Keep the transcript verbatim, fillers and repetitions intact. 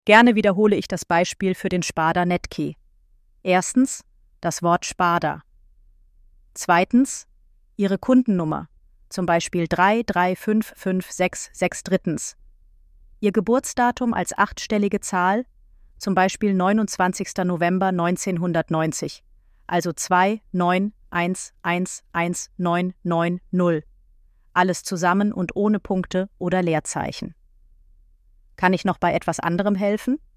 Gerne wiederhole ich das Beispiel für den Sparda Netkey. Erstens das Wort Sparda. Zweitens Ihre Kundennummer, zum Beispiel drei drei fünf fünf sechs sechs. Drittens Ihr Geburtsdatum als achtstellige Zahl, zum Beispiel neunundzwanzigster November neunzehnhundertneunzig, also zwei neun eins eins eins neun neun null. Alles zusammen und ohne Punkte oder Leerzeichen. Kann ich noch bei etwas anderem helfen?